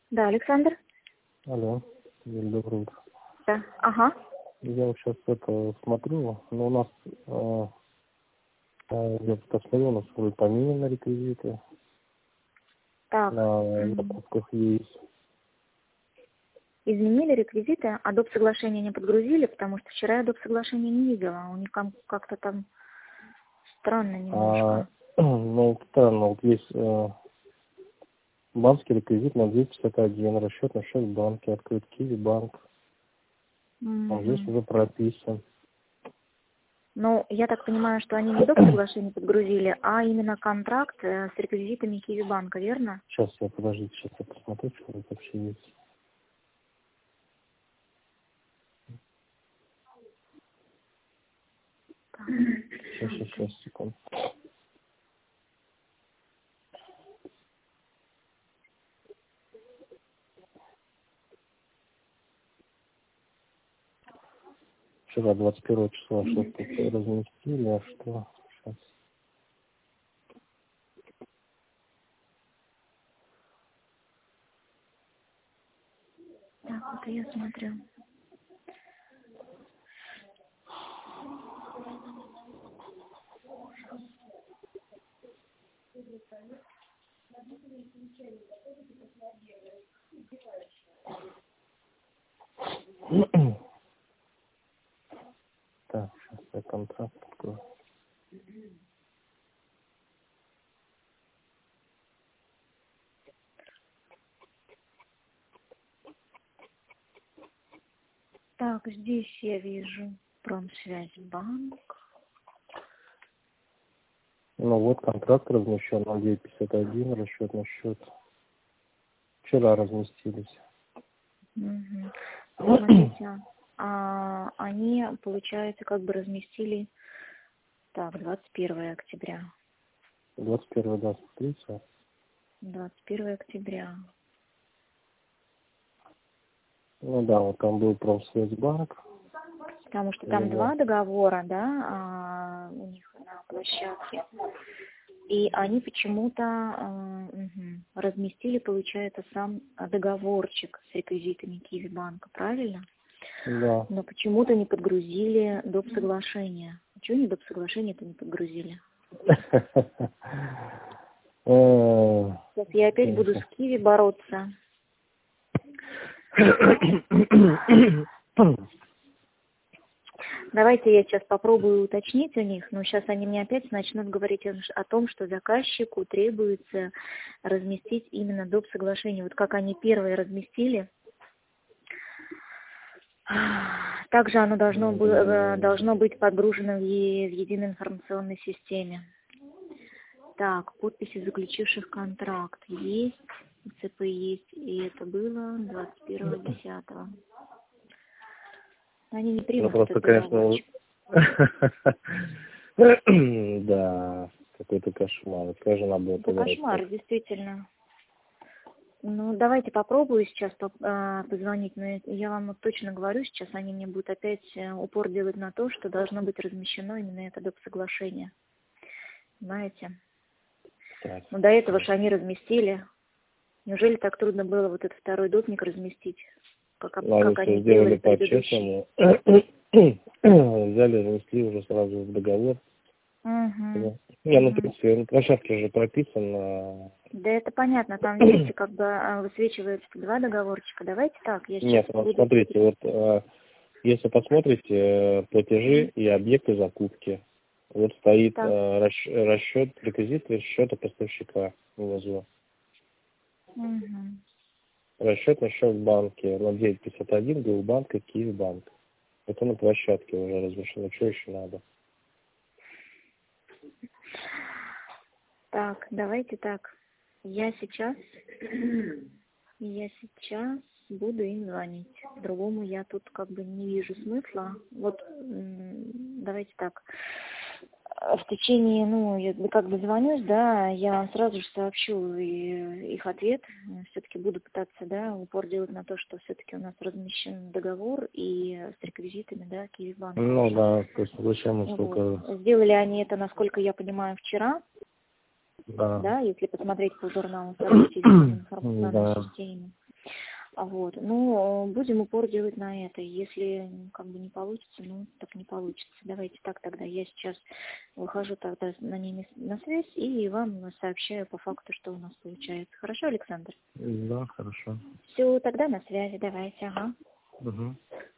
Да, Александр? Алло, Юль, доброе утро. Да. Ага. Я вот сейчас это смотрю, но у нас я посмотрел, у нас вроде поменены реквизиты, Так. на закупках есть. Изменили реквизиты, а доп. Соглашение не подгрузили, потому что вчера я доп. Соглашение не видела. У них как-то там странно немножко. Ну, странно, вот есть банковский реквизит на 251, расчет на счет в банке, открыт Киви банк. Он здесь уже прописан. Ну, я так понимаю, что они не доп. Соглашение подгрузили, а именно контракт с реквизитами Киви банка, верно? Подождите, сейчас я посмотрю, что тут вообще есть. Сейчас, секунду. Вчера 21 числа что-то разместили, а что сейчас? Так, вот я смотрю. Так, сейчас я контракт открою. Так, здесь я вижу Промсвязьбанк. Ну вот контракт размещен на 951, расчет на счет. Вчера разместились. Угу. Смотрите, они, получается, как бы разместили, так, 21 октября. 21, да, смотрите. 21 октября. Ну да, вот там был Промсвязьбанк. Потому что там два договора, да, у них на площадке. И они почему-то разместили, получается, сам договорчик с реквизитами Киви банка, правильно? Да. Но почему-то не подгрузили доп. Соглашение. А чего они доп. Соглашение-то не подгрузили? Сейчас я опять буду с Киви бороться. Давайте я сейчас попробую уточнить у них, но сейчас они мне опять начнут говорить о том, что заказчику требуется разместить именно доп. Соглашение. Вот как они первые разместили, также оно должно быть подгружено в единой информационной системе. Так, подписи заключивших контракт есть, ЦП есть, и это было 21.10. Они не примут просто, этот конечно, да, какой-то кошмар. Скажи, надо было Это кошмар, действительно. Ну, давайте попробую сейчас позвонить, но я вам вот точно говорю, сейчас они мне будут опять упор делать на то, что должно быть размещено именно это доп. Соглашение. Понимаете? Ну, до этого же они разместили. Неужели так трудно было вот этот второй допник разместить? Как они сделали по-честному. Взяли, занесли уже сразу в договор. Угу. Не, ну, в принципе, на площадке же прописано. Да это понятно, там, видите, как бы высвечивается два договорчика. Давайте так, я сейчас... Нет, вот смотрите, вот если посмотрите платежи и объекты закупки, вот стоит расчет, реквизит счета поставщика внизу. Расчет на счет в банке на 951 Гулбанк и Киевбанк. Это на площадке уже размещено. Что еще надо? Так, давайте так. Я сейчас буду им звонить. Другому я тут как бы не вижу смысла. Вот давайте так. В течение, я как бы звонюсь, да, я вам сразу же сообщу их ответ. Все-таки буду пытаться, да, упор делать на то, что все-таки у нас размещен договор и с реквизитами, да, Киевбанка. Ну да, то есть зачем мы столько... Сделали они это, насколько я понимаю, вчера. Да. Да, если посмотреть по журналу событий в информационной системе. Вот. Ну, будем упор делать на это. Если как бы не получится, ну, так не получится. Давайте так тогда. Я сейчас выхожу тогда на ними на связь и вам сообщаю по факту, что у нас получается. Хорошо, Александр? Да, хорошо. Все, тогда на связи. Давайте, ага. Угу.